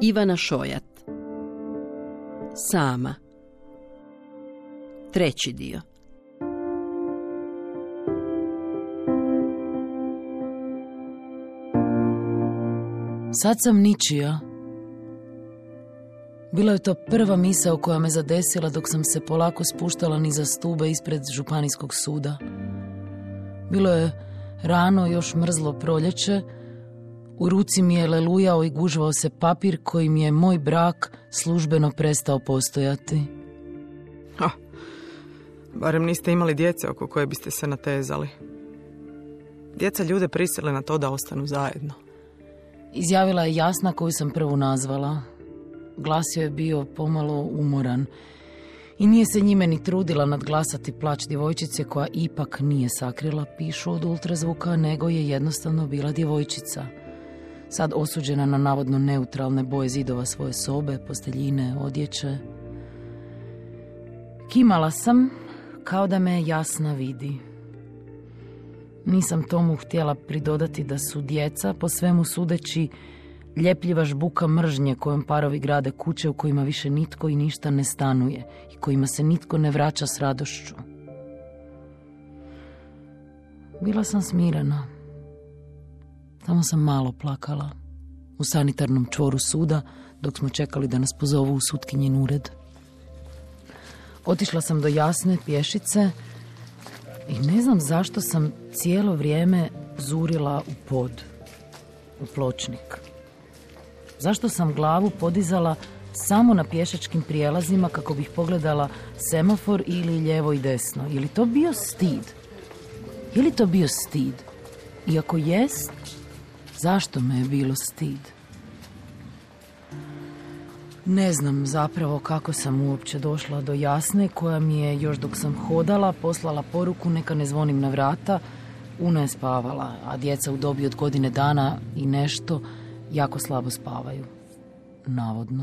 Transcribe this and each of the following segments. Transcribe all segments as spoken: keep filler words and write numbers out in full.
Ivana Šojat. Sama. Treći dio. Sad sam ničija. Bila je to prva misao koja me zadesila dok sam se polako spuštala niza stube ispred županijskog suda. Bilo je rano, još mrzlo proljeće. U ruci mi je lelujao i gužvao se papir kojim je moj brak službeno prestao postojati. Ha, barem niste imali djece oko koje biste se natezali. Djeca ljude prisile na to da ostanu zajedno. Izjavila je Jasna, koju sam prvu nazvala. Glas joj je bio pomalo umoran i nije se njime ni trudila nadglasati plać djevojčice koja ipak nije sakrila pišu od ultrazvuka, nego je jednostavno bila djevojčica. Sad osuđena na navodno neutralne boje zidova svoje sobe, posteljine, odjeće. Kimala sam kao da me Jasna vidi. Nisam tomu htjela pridodati da su djeca, po svemu sudeći, ljepljiva žbuka mržnje kojom parovi grade kuće u kojima više nitko i ništa ne stanuje i kojima se nitko ne vraća s radošću. Bila sam smirena. Samo sam malo plakala u sanitarnom čvoru suda dok smo čekali da nas pozovu u sutkinjin ured. Otišla sam do Jasne pješice i ne znam zašto sam cijelo vrijeme zurila u pod, u pločnik. Zašto sam glavu podizala samo na pješačkim prijelazima kako bih pogledala semafor ili lijevo i desno? Je li to bio stid? Je li to bio stid? I ako jest, zašto me je bilo stid? Ne znam zapravo kako sam uopće došla do Jasne, koja mi je još dok sam hodala poslala poruku neka ne zvonim na vrata. Una je spavala, a djeca u dobi od godine dana i nešto jako slabo spavaju. Navodno.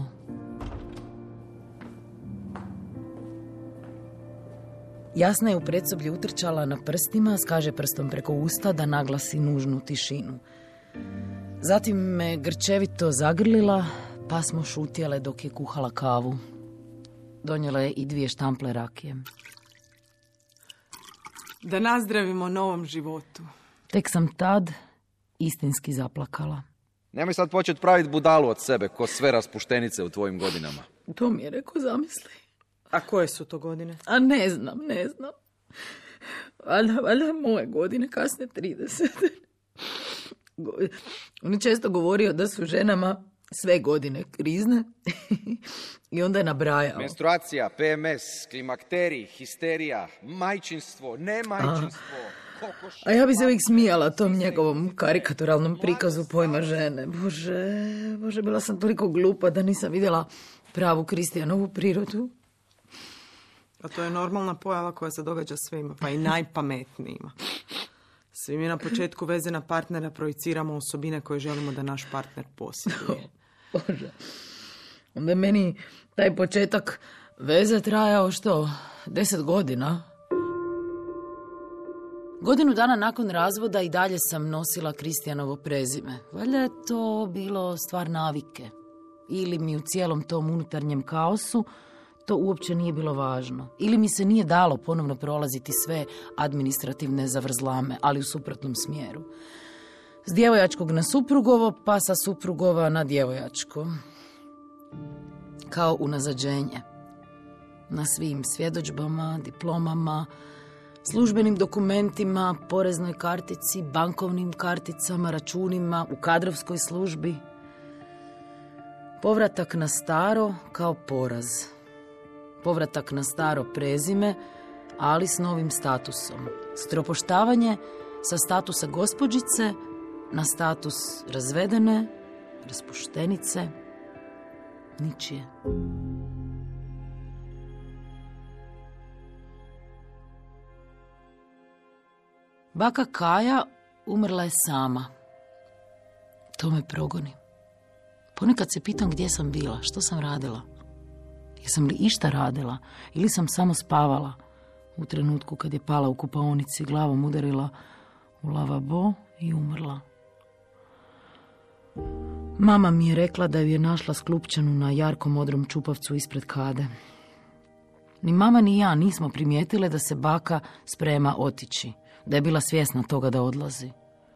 Jasna je u predsoblju utrčala na prstima, skaže prstom preko usta da naglasi nužnu tišinu. Zatim me grčevito zagrlila, pa smo šutjele dok je kuhala kavu. Donijela je i dvije štample rakije. Da nazdravimo novom životu. Tek sam tad istinski zaplakala. Nemoj sad početi praviti budalu od sebe, ko sve raspuštenice u tvojim godinama. To mi je rekao, zamisli. A koje su to godine? A ne znam, ne znam. Valjda, valjda moje godine, kasne trideset. On je često govorio da su ženama sve godine krizne i onda je nabrajao. Menstruacija, P M S, klimakterij, histerija, majčinstvo, ne majčinstvo. Kokoši, a ja bi se uvijek smijala tom njegovom karikaturalnom prikazu pojma žene. Bože, bože, bila sam toliko glupa da nisam vidjela pravu Kristijanovu prirodu. A to je normalna pojava koja se događa svima, pa i najpametnijima. Svi mi na početku veze na partnera projiciramo osobine koje želimo da naš partner posjeduje. Bože, onda je meni taj početak veze trajao što? Deset godina? Godinu dana nakon razvoda i dalje sam nosila Kristijanovo prezime. Valjda je to bilo stvar navike. Ili mi u cijelom tom unutarnjem kaosu to uopće nije bilo važno. Ili mi se nije dalo ponovno prolaziti sve administrativne zavrzlame, ali u suprotnom smjeru. S djevojačkog na suprugovo, pa sa suprugova na djevojačko. Kao unazađenje. Na svim svjedodžbama, diplomama, službenim dokumentima, poreznoj kartici, bankovnim karticama, računima, u kadrovskoj službi. Povratak na staro kao poraz. Povratak na staro prezime, ali s novim statusom. Stropoštavanje sa statusa gospođice na status razvedene, raspuštenice, ničije. Baka Kaja umrla je sama. To me progoni. Ponekad se pitam gdje sam bila, što sam radila. Jesam li išta radila ili sam samo spavala u trenutku kad je pala u kupaonici, glavom udarila u lavabo i umrla. Mama mi je rekla da ju je našla sklupčanu na jarkom modrom čupavcu ispred kade. Ni mama ni ja nismo primijetile da se baka sprema otići, da je bila svjesna toga da odlazi.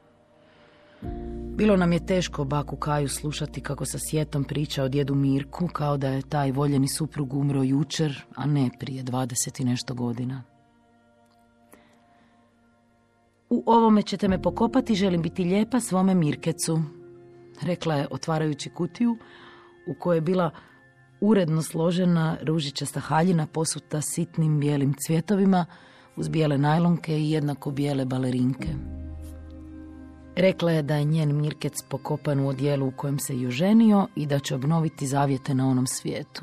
Bilo nam je teško baku Kaju slušati kako sa sjetom priča o djedu Mirku, kao da je taj voljeni suprug umro jučer, a ne prije dvadeset i nešto godina. U ovome ćete me pokopati, želim biti lijepa svome Mirkecu, rekla je otvarajući kutiju u kojoj je bila uredno složena ružičasta haljina posuta sitnim bijelim cvjetovima uz bijele najlonke i jednako bijele balerinke. Rekla je da je njen Mirkec pokopan u odijelu u kojem se i oženio i da će obnoviti zavjete na onom svijetu.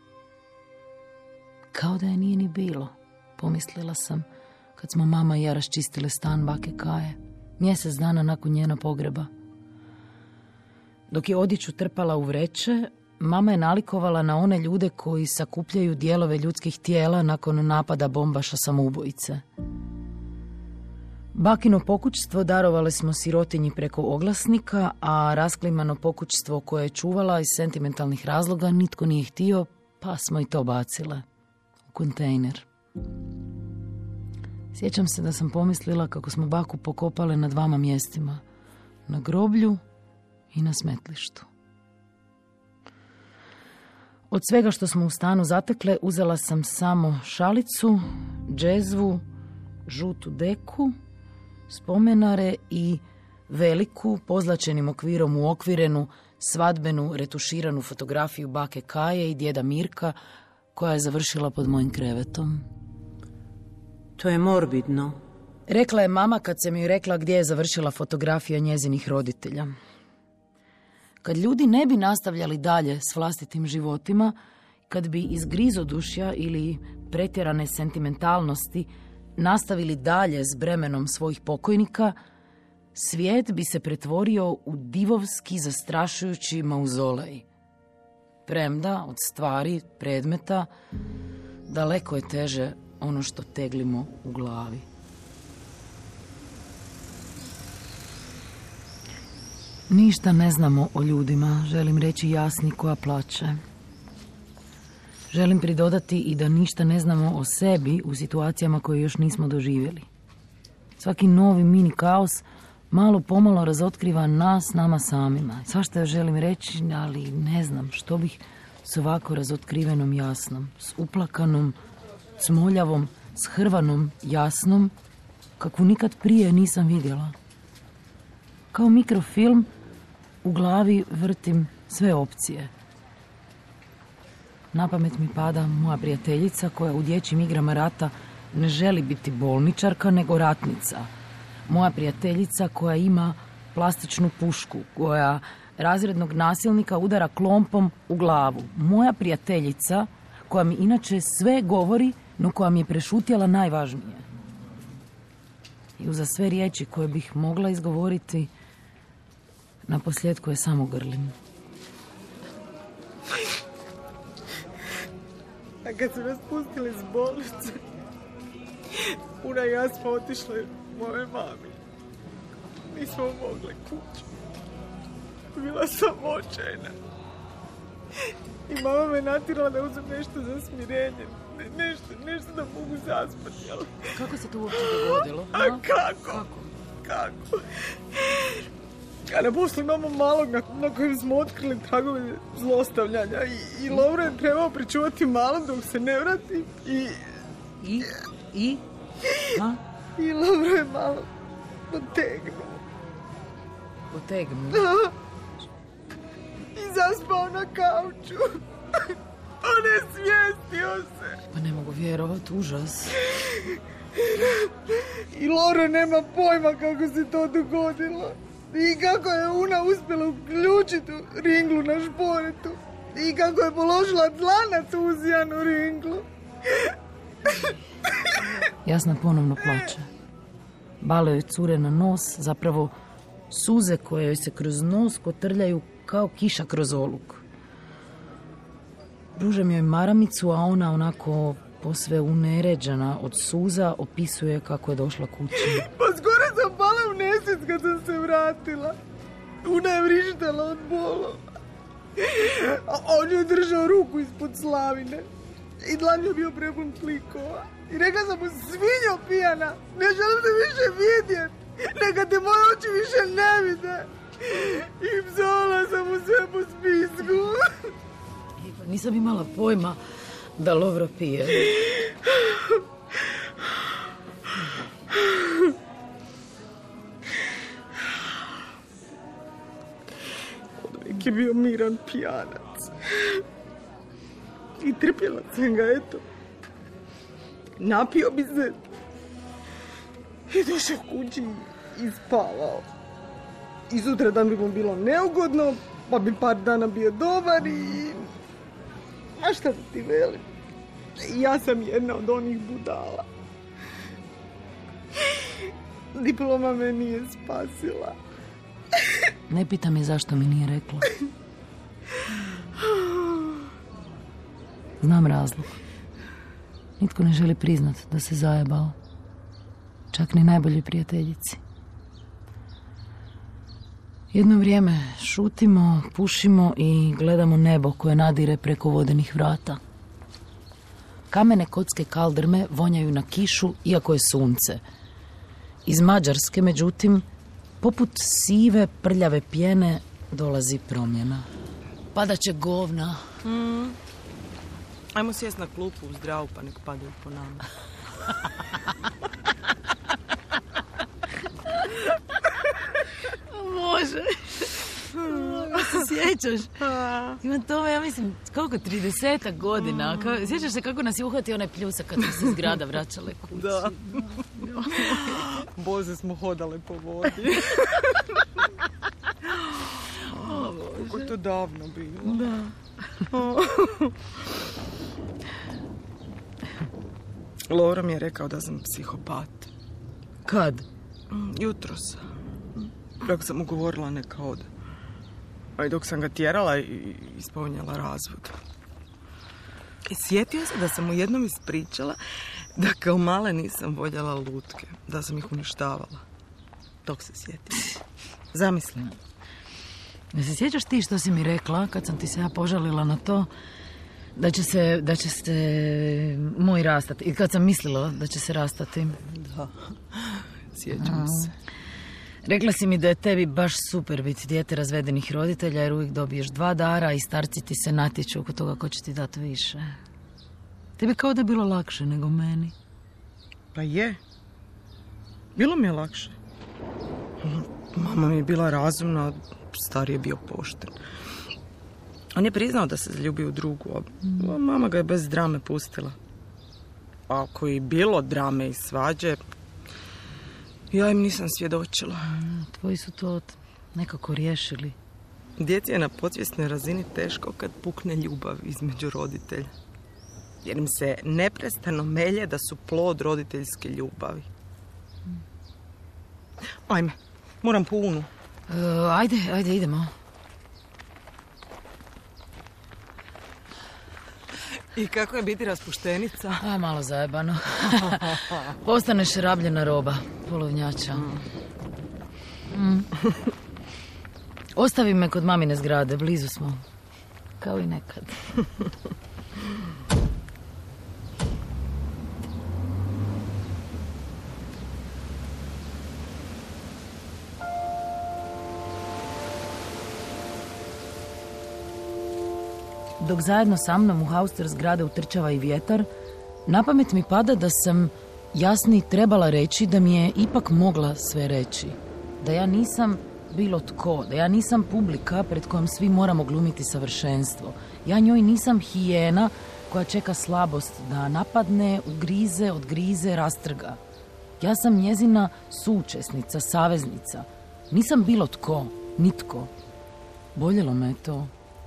Kao da je nije ni bilo, pomislila sam kad smo mama i ja raščistile stan bake Kaje, mjesec dana nakon njena pogreba. Dok je odjeću trpala u vreće, mama je nalikovala na one ljude koji sakupljaju dijelove ljudskih tijela nakon napada bombaša samoubojice. Bakino pokućstvo darovale smo sirotinji preko oglasnika, a rasklimano pokućstvo koje je čuvala iz sentimentalnih razloga nitko nije htio, pa smo i to bacile u kontejner. Sjećam se da sam pomislila kako smo baku pokopale na dvama mjestima, na groblju i na smetlištu. Od svega što smo u stanu zatekle, uzela sam samo šalicu, džezvu, žutu deku, spomenare i veliku, pozlačenim okvirom uokvirenu, svadbenu, retuširanu fotografiju bake Kaje i djeda Mirka, koja je završila pod mojim krevetom. To je morbidno, rekla je mama kad sam joj rekla gdje je završila fotografija njezinih roditelja. Kad ljudi ne bi nastavljali dalje s vlastitim životima, kad bi iz grizodušja ili pretjerane sentimentalnosti nastavili dalje s bremenom svojih pokojnika, svijet bi se pretvorio u divovski zastrašujući mauzolej. Premda od stvari, predmeta, daleko je teže ono što teglimo u glavi. Ništa ne znamo o ljudima, želim reći Jasni koja plače. Želim pridodati i da ništa ne znamo o sebi u situacijama koje još nismo doživjeli. Svaki novi mini kaos malo pomalo razotkriva nas nama samima. Svašta želim reći, ali ne znam što bih s ovako razotkrivenom Jasnom, s uplakanom, smoljavom, s hrvanom Jasnom, kakvu nikad prije nisam vidjela. Kao mikrofilm u glavi vrtim sve opcije. Na pamet mi pada moja prijateljica koja u dječjim igrama rata ne želi biti bolničarka nego ratnica. Moja prijateljica koja ima plastičnu pušku, koja razrednog nasilnika udara klompom u glavu. Moja prijateljica koja mi inače sve govori, no koja mi je prešutjela najvažnije. I uza sve riječi koje bih mogla izgovoriti, na posljedku je samo grlim. A kad su nas pustili iz bolnice, Una i ja smo otišli moje mami. Nismo mogli kući. Bila sam očajna. I mama me natjerala da uzem nešto za smirenje. Nešto, nešto da mogu zaspati. Ali... Kako se to uopće dogodilo? A, a kako? Kako? Kako? A na poslu imamo malog na, na kojem smo otkrili tragove zlostavljanja i, i Lovro je trebao pričuvati malo dok se ne vrati i... I? I? A? I Lovro je malo potegnuo. Potegnuo? Da. I zaspao na kauču. On je svijestio se. Pa ne mogu vjerovat, užas. I Lovro nema pojma kako se to dogodilo. I kako je Una uspjela uključiti ringlu na šporetu. I kako je položila dlanac u uzijanu ringlu. Jasna ponovno plače. Bale joj cure na nos, zapravo suze koje joj se kroz nos kotrljaju kao kiša kroz oluk. Pružam joj maramicu, a ona onako posve uneređena od suza opisuje kako je došla kući. Pa skoro sam pala u nesvijest kad sam se vratila. Una je vrištala od bolova. A on je držao ruku ispod slavine. I dlan je bio prepun klikova. I rekla sam mu, svinjo pijana, ne želim te više vidjeti. Neka te moje oči više ne vide. I psovala sam mu sve po spisku. Nisam imala pojma da Lovro pije. Oduvijek je bio miran pijanac. I trpjela sam ga, eto. Napio bi se i došao kući i spavao. I sutra dan bi mu bilo neugodno, pa bi par dana bio dobar i... A šta da ti velim? Ja sam jedna od onih budala. Diploma me nije spasila. Ne pita me zašto mi nije rekla. Znam razlog. Nitko ne želi priznat da se zajebao. Čak ni najboljoj prijateljici. Jedno vrijeme šutimo, pušimo i gledamo nebo koje nadire preko vodenih vrata. Kamene kocke kaldrme vonjaju na kišu, iako je sunce. Iz Mađarske, međutim, poput sive prljave pjene dolazi promjena. Padat će govna. Mm. Ajmo sjest na klupu u zdravu, pa nek padaju po nama. Može. Se sjećaš? Ima tome, ja mislim, koliko, tridesetak godina. Ka, sjećaš se kako nas je uhvatio onaj pljusak kad smo se iz grada vraćale kući? Da. Bože, smo hodale po vodi. O, kako je to davno bilo. Da. Lovro mi je rekao da sam psihopat. Kad? Jutros. Dok sam mu govorila neka ode. A i dok sam ga tjerala i ispominjala razvod. I sjetio se da sam mu jednom ispričala da kao male nisam voljela lutke. Da sam ih uništavala. Dok se sjetio. Zamisli. Ne se sjećaš ti što si mi rekla kad sam ti se ja požalila na to da će se, da će se moj rastati. I kad sam mislila da će se rastati. Da. Sjećam se. Rekla si mi da je tebi baš super biti dijete razvedenih roditelja jer uvijek dobiješ dva dara i starci ti se natječu oko toga ko će ti dati više. Tebi kao da je bilo lakše nego meni. Pa je. Bilo mi je lakše. Mama mi je bila razumna, star je bio pošten. On je priznao da se zaljubio u drugu, a mama ga je bez drame pustila. A ako je bilo drame i svađe, ja im nisam svjedočila. Tvoji su to nekako riješili. Djeci je na podsvjesnoj razini teško kad pukne ljubav između roditelja. Jer im se neprestano melje da su plod roditeljske ljubavi. Ajme, moram po unu. Uh, ajde, ajde, idemo. I kako je biti raspuštenica? A, malo zajebano. Postaneš rabljena roba, polovnjača. Mm. Ostavi me kod mamine zgrade, blizu smo. Kao i nekad. Dok zajedno sa mnom u hauster zgrade utrčava i vjetar, napamet mi pada da sam Jasni trebala reći da mi je ipak mogla sve reći. Da ja nisam bilo tko, da ja nisam publika pred kojom svi moramo glumiti savršenstvo. Ja njoj nisam hijena koja čeka slabost da napadne, ugrize, odgrize, rastrga. Ja sam njezina suučesnica, saveznica. Nisam bilo tko, nitko. Boljelo me to.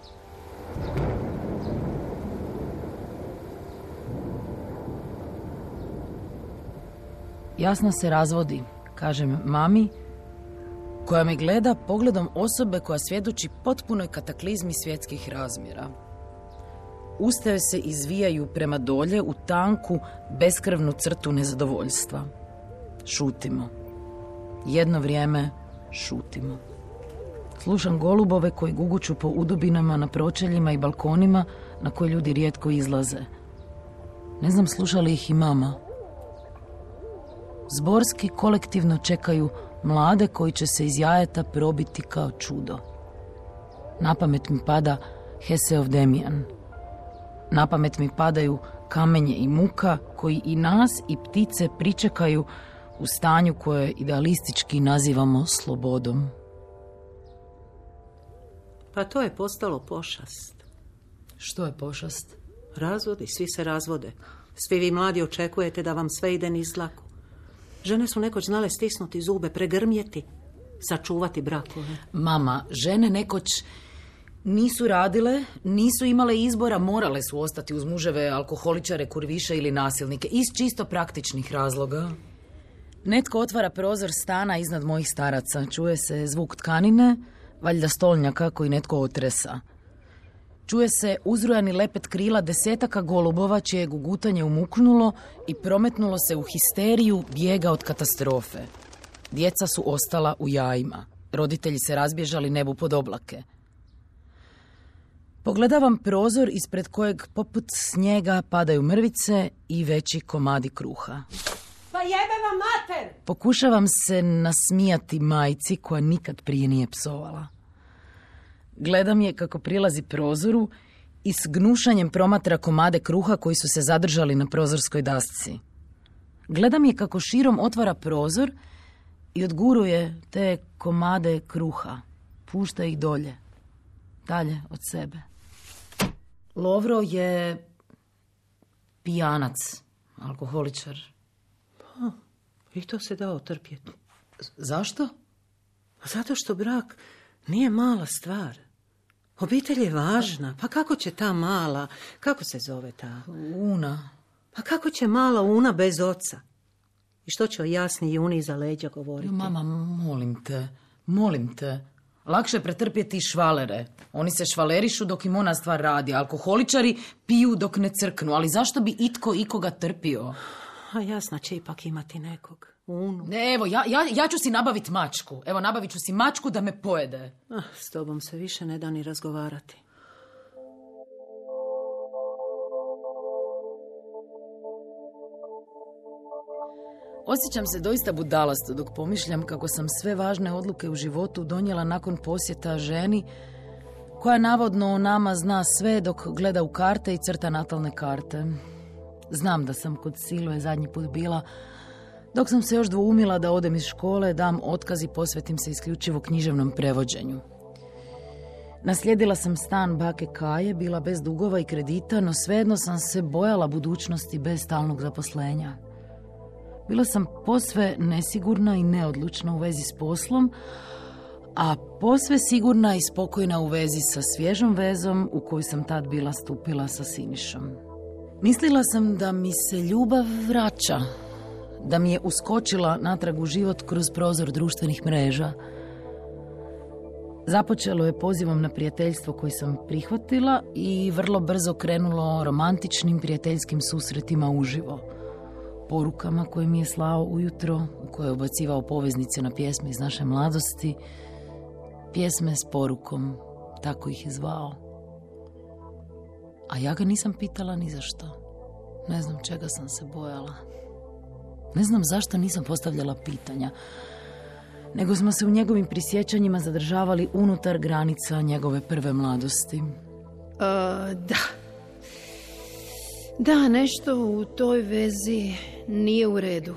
Jasna se razvodi, kažem mami, koja me gleda pogledom osobe koja svjedoči potpunoj kataklizmi svjetskih razmjera. Ustave se izvijaju prema dolje u tanku, beskrvnu crtu nezadovoljstva. Šutimo. Jedno vrijeme šutimo. Slušam golubove koji guguću po udubinama na pročeljima i balkonima na koje ljudi rijetko izlaze. Ne znam sluša li ih i mama. Zborski kolektivno čekaju mlade koji će se iz jajeta probiti kao čudo. Na pamet mi pada Heseov Demijan. Na pamet mi padaju Kamenje i Muka koji i nas i ptice pričekaju u stanju koje idealistički nazivamo slobodom. Pa to je postalo pošast. Što je pošast? Razvodi, svi se razvode. Svi vi mladi očekujete da vam sve ide niz dlaku. Žene su nekoć znale stisnuti zube, pregrmjeti, sačuvati brakove. Mama, žene nekoć nisu radile, nisu imale izbora, morale su ostati uz muževe, alkoholičare, kurviše ili nasilnike, iz čisto praktičnih razloga. Netko otvara prozor stana iznad mojih staraca. Čuje se zvuk tkanine, valjda stolnjaka koji netko otresa. Čuje se uzrujani lepet krila desetaka golubova čije je gugutanje umuknulo i prometnulo se u histeriju bijega od katastrofe. Djeca su ostala u jajima. Roditelji se razbježali nebu pod oblake. Pogledavam prozor ispred kojeg poput snijega padaju mrvice i veći komadi kruha. Pa jebe vam mater! Pokušavam se nasmijati majci koja nikad prije nije psovala. Gledam je kako prilazi prozoru i s gnušanjem promatra komade kruha koji su se zadržali na prozorskoj dasci. Gledam je kako širom otvara prozor i odguruje te komade kruha. Pušta ih dolje. Dalje od sebe. Lovro je pijanac, alkoholičar. Pa, i to se da otrpjeti. Zašto? Zato što brak nije mala stvar. Obitelj je važna. Pa kako će ta mala, kako se zove ta? Una. Pa kako će mala Una bez oca? I što će o Jasni i Uni iza leđa govoriti? Mama, molim te, molim te. Lakše je pretrpjeti švalere. Oni se švalerišu dok im ona stvar radi. Alkoholičari piju dok ne crknu. Ali zašto bi itko ikoga trpio? A Jasna će ipak imati nekog. Unu. Ne, evo, ja, ja, ja ću si nabaviti mačku. Evo, nabavit ću si mačku da me pojede. Ah, s tobom se više ne da ni razgovarati. Osjećam se doista budalasto dok pomišljam kako sam sve važne odluke u životu donijela nakon posjeta ženi koja navodno o nama zna sve dok gleda u karte i crta natalne karte. Znam da sam kod Silve zadnji put bila dok sam se još dvoumila da odem iz škole, dam otkaz i posvetim se isključivo književnom prevođenju. Naslijedila sam stan bake Kaje, bila bez dugova i kredita, no svejedno sam se bojala budućnosti bez stalnog zaposlenja. Bila sam posve nesigurna i neodlučna u vezi s poslom, a posve sigurna i spokojna u vezi sa svježom vezom u koju sam tad bila stupila sa Sinišom. Mislila sam da mi se ljubav vraća, da mi je uskočila natrag u život kroz prozor društvenih mreža. Započelo je pozivom na prijateljstvo koje sam prihvatila i vrlo brzo krenulo romantičnim prijateljskim susretima uživo. Porukama koje mi je slao ujutro, u koje je ubacivao poveznice na pjesme iz naše mladosti. Pjesme s porukom, tako ih je zvao. A ja ga nisam pitala ni za što. Ne znam čega sam se bojala. Ne znam zašto nisam postavljala pitanja, nego smo se u njegovim prisjećanjima zadržavali unutar granica njegove prve mladosti. Uh, da. Da, nešto u toj vezi nije u redu.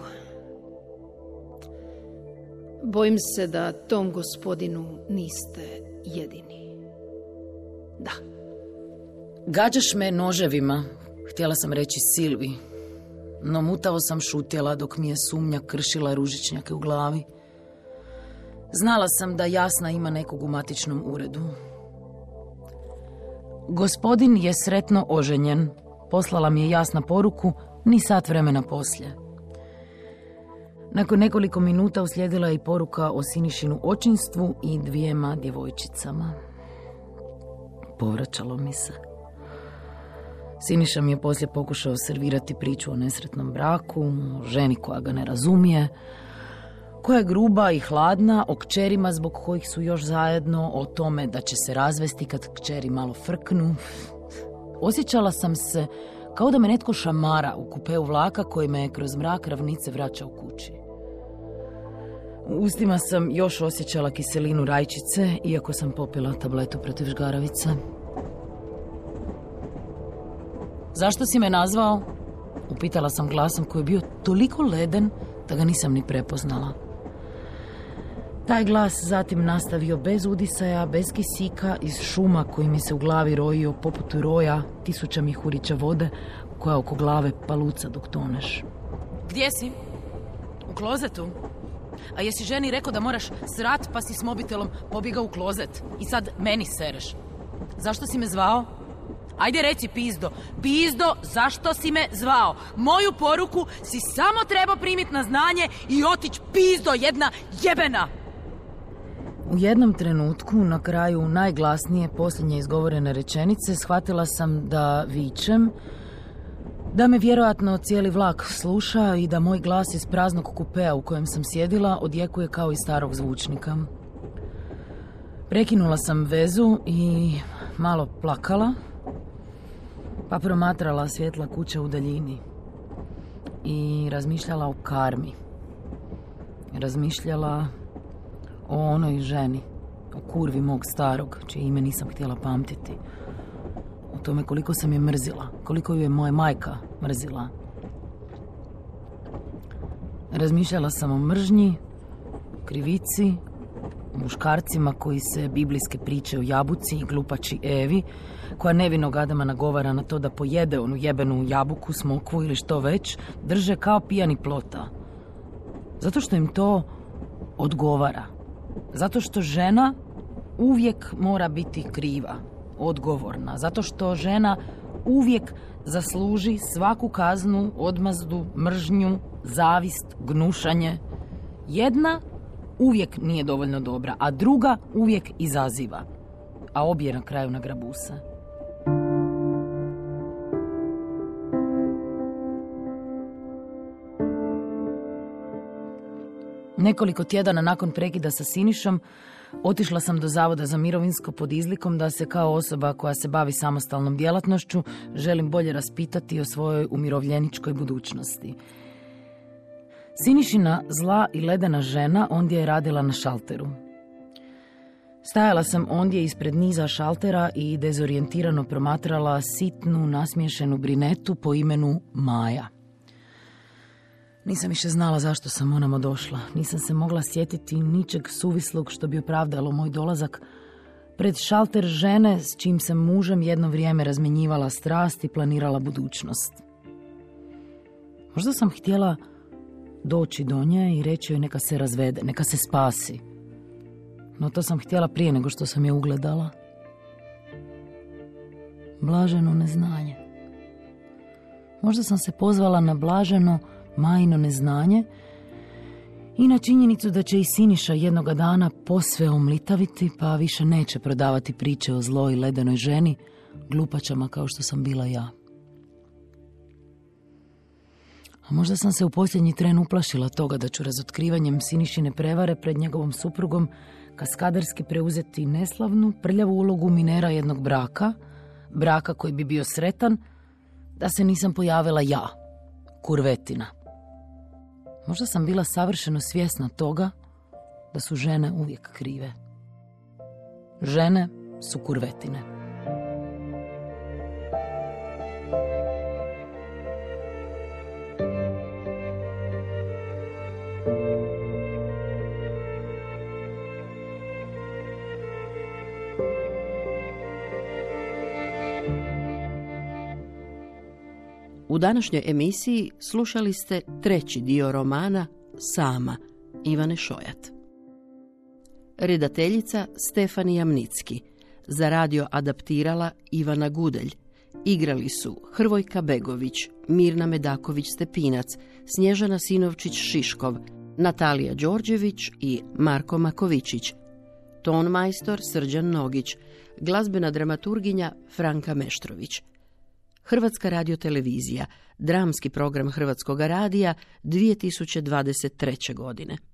Bojim se da tom gospodinu niste jedini. Da. Gađaš me noževima, htjela sam reći Silvi, no mutavo sam šutjela dok mi je sumnja kršila ružičnjake u glavi. Znala sam da Jasna ima nekog u matičnom uredu. Gospodin je sretno oženjen. Poslala mi je Jasna poruku, ni sat vremena poslije. Nakon nekoliko minuta uslijedila je i poruka o Sinišinu očinstvu i dvijema djevojčicama. Povraćalo mi se. Siniša mi je poslije pokušao servirati priču o nesretnom braku, o ženi koja ga ne razumije, koja je gruba i hladna, o kćerima zbog kojih su još zajedno, o tome da će se razvesti kad kćeri malo frknu. Osjećala sam se kao da me netko šamara u kupeu vlaka koji me je kroz mrak ravnice vraćao kući. U ustima sam još osjećala kiselinu rajčice, iako sam popila tabletu protiv žgaravice. Zašto si me nazvao? Upitala sam glasom koji je bio toliko leden da ga nisam ni prepoznala. Taj glas zatim nastavio bez udisaja, bez kisika, iz šuma koji mi se u glavi rojio poput roja tisuća mihurića vode koja oko glave paluca dok toneš. Gdje si? U klozetu? A jesi ženi rekao da moraš srat pa si s mobitelom pobjegao u klozet i sad meni sereš? Zašto si me zvao? Ajde reci, pizdo, pizdo, zašto si me zvao? Moju poruku si samo trebao primiti na znanje i otići, pizdo, jedna jebena! U jednom trenutku, na kraju najglasnije posljednje izgovorene rečenice, shvatila sam da vičem, da me vjerojatno cijeli vlak sluša i da moj glas iz praznog kupea u kojem sam sjedila odjekuje kao iz starog zvučnika. Prekinula sam vezu i malo plakala, pa promatrala svjetla kuća u daljini i razmišljala o karmi. Razmišljala o onoj ženi, o kurvi mog starog, čije ime nisam htjela pamtiti. O tome koliko sam je mrzila, koliko ju je moja majka mrzila. Razmišljala sam o mržnji, krivici, o muškarcima koji se biblijske priče o jabuci i glupači Evi, koja nevinog Adama nagovara na to da pojede onu jebenu jabuku, smokvu ili što već, drže kao pijani plota. Zato što im to odgovara. Zato što žena uvijek mora biti kriva, odgovorna. Zato što žena uvijek zasluži svaku kaznu, odmazdu, mržnju, zavist, gnušanje. Jedna uvijek nije dovoljno dobra, a druga uvijek izaziva. A obje na kraju nagrabuse. Nekoliko tjedana nakon prekida sa Sinišom otišla sam do Zavoda za mirovinsko pod izlikom da se kao osoba koja se bavi samostalnom djelatnošću želim bolje raspitati o svojoj umirovljeničkoj budućnosti. Sinišina zla i ledena žena ondje je radila na šalteru. Stajala sam ondje ispred niza šaltera i dezorijentirano promatrala sitnu, nasmiješenu brinetu po imenu Maja. Nisam više znala zašto sam onamo došla. Nisam se mogla sjetiti ničeg suvislog što bi opravdalo moj dolazak pred šalter žene s čim sam mužem jedno vrijeme razmjenjivala strast i planirala budućnost. Možda sam htjela doći do nje i reći joj neka se razvede, neka se spasi. No to sam htjela prije nego što sam je ugledala. Blaženo neznanje. Možda sam se pozvala na blaženo majino neznanje i na činjenicu da će i Siniša jednoga dana posve omlitaviti, pa više neće prodavati priče o zloj i ledenoj ženi, glupačama kao što sam bila ja. A možda sam se u posljednji tren uplašila toga da ću razotkrivanjem Sinišine prevare pred njegovom suprugom kaskaderski preuzeti neslavnu, prljavu ulogu minera jednog braka, braka koji bi bio sretan da se nisam pojavila ja, kurvetina. Možda sam bila savršeno svjesna toga da su žene uvijek krive. Žene su kurvetine. U današnjoj emisiji slušali ste treći dio romana Sama, Ivane Šojat. Redateljica Stefanija Mnicki, za radio adaptirala Ivana Gudelj. Igrali su Hrvojka Begović, Mirna Medaković-Stepinac, Snježana Sinovčić-Šiškov, Natalija Đorđević i Marko Makovičić. Tonmajstor Srđan Nogić, glazbena dramaturginja Franka Meštrović. Hrvatska radiotelevizija, dramski program Hrvatskoga radija dvije tisuće dvadeset treće godine.